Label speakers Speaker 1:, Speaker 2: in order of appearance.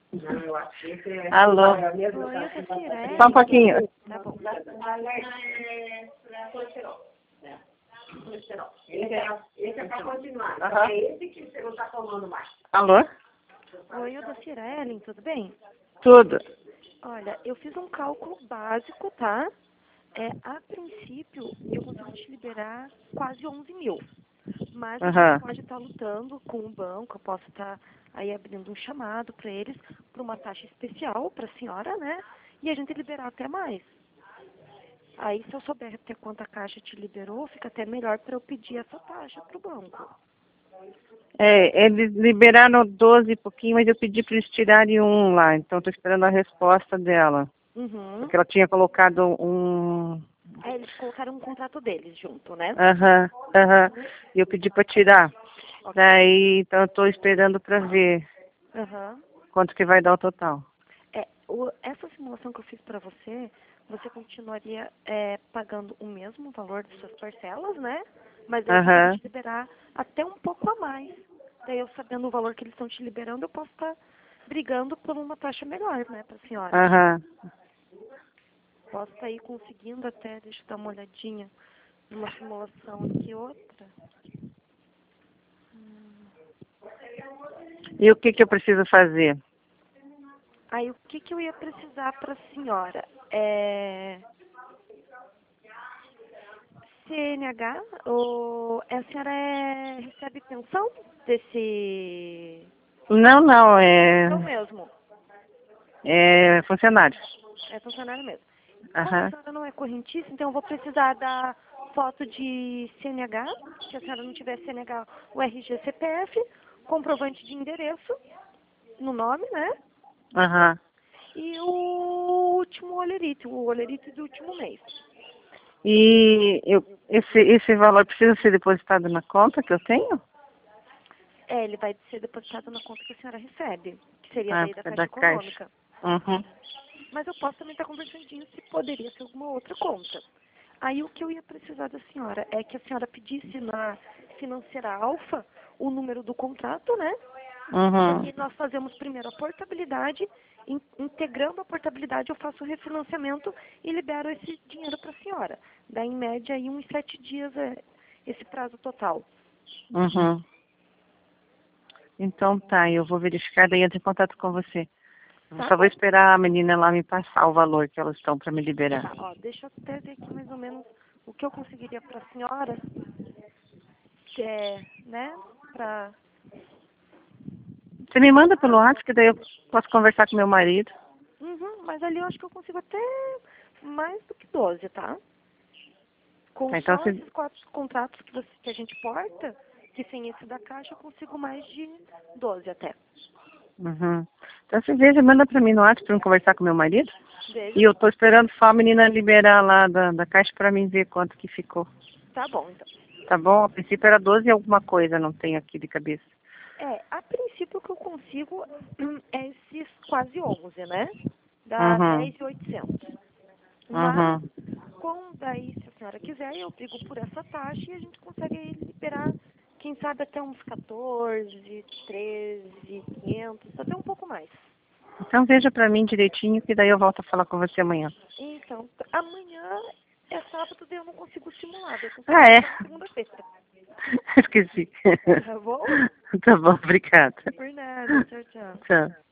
Speaker 1: Alô? Só um pouquinho.
Speaker 2: Tá bom. Esse é para continuar. É esse que você não está tomando mais.
Speaker 1: Alô?
Speaker 3: Oi, eu da Ellen, tudo bem?
Speaker 1: Tudo.
Speaker 3: Olha, eu fiz um cálculo básico, tá? A princípio, eu consigo te liberar quase 11 mil. Mas a gente pode estar lutando com o banco, eu posso estar aí abrindo um chamado para eles, para uma taxa especial para a senhora, né? E a gente liberar até mais. Aí, se eu souber até quanto a Caixa te liberou, fica até melhor para eu pedir essa taxa para o banco.
Speaker 1: Eles liberaram 12 e pouquinho, mas eu pedi para eles tirarem um lá, então estou esperando a resposta dela.
Speaker 3: Uhum.
Speaker 1: Porque ela tinha colocado um...
Speaker 3: Eles colocaram um contrato deles junto, né?
Speaker 1: E eu pedi para tirar.
Speaker 3: Okay.
Speaker 1: Daí, então eu estou esperando para ver quanto que vai dar o total.
Speaker 3: Essa simulação que eu fiz para você, você continuaria pagando o mesmo valor de suas parcelas, né? Mas aí eu vou te liberar até um pouco a mais. Daí eu sabendo o valor que eles estão te liberando, eu posso estar brigando por uma taxa melhor, né, para a senhora. Posso estar aí conseguindo até, deixa eu dar uma olhadinha, numa simulação aqui, outra.
Speaker 1: E o que eu preciso fazer?
Speaker 3: Aí o que eu ia precisar para a senhora? CNH, a senhora recebe pensão desse...
Speaker 1: Não,
Speaker 3: Não mesmo.
Speaker 1: É funcionário.
Speaker 3: É funcionário mesmo. Como a senhora não é correntista, então eu vou precisar da foto de CNH, se a senhora não tiver CNH, o RG CPF, comprovante de endereço, no nome, né? E o último o olerite do último mês.
Speaker 1: E esse valor precisa ser depositado na conta que eu tenho?
Speaker 3: Ele vai ser depositado na conta que a senhora recebe, que seria daí da Caixa Econômica. Mas eu posso também estar conversando se poderia ser alguma outra conta. Aí o que eu ia precisar da senhora é que a senhora pedisse na financeira Alfa o número do contrato, né? E nós fazemos primeiro a portabilidade, integrando a portabilidade eu faço o refinanciamento e libero esse dinheiro para a senhora. Daí em média aí uns 7 dias esse prazo total.
Speaker 1: Então tá, eu vou verificar, daí entro em contato com você. Só vou esperar a menina lá me passar o valor que elas estão para me liberar.
Speaker 3: Deixa eu até ver aqui mais ou menos o que eu conseguiria para a senhora, né, para...
Speaker 1: Você me manda pelo WhatsApp, que daí eu posso conversar com meu marido.
Speaker 3: Mas ali eu acho que eu consigo até mais do que 12, tá? Com
Speaker 1: Então,
Speaker 3: só esses 4 contratos que a gente porta, que sem esse da Caixa, eu consigo mais de 12 até.
Speaker 1: Então você veja, manda para mim no WhatsApp para eu conversar com meu marido.
Speaker 3: Veja.
Speaker 1: E eu estou esperando só a menina liberar lá da Caixa para mim ver quanto que ficou.
Speaker 3: Tá bom, então.
Speaker 1: Tá bom? A princípio era 12 e alguma coisa, não tenho aqui de cabeça.
Speaker 3: A princípio o que eu consigo é esses quase 11, né? Dá 10.800. Mas, daí, se a senhora quiser, eu brigo por essa taxa e a gente consegue aí liberar, quem sabe, até uns 14, 13, 500, até um pouco mais.
Speaker 1: Então veja para mim direitinho, que daí eu volto a falar com você amanhã.
Speaker 3: Então, amanhã é sábado, daí eu não consigo simular. Eu consigo segunda-feira.
Speaker 1: Esqueci.
Speaker 3: Tá bom?
Speaker 1: Tá bom, obrigada.
Speaker 3: Por nada. Tchau, tchau.
Speaker 1: Tchau.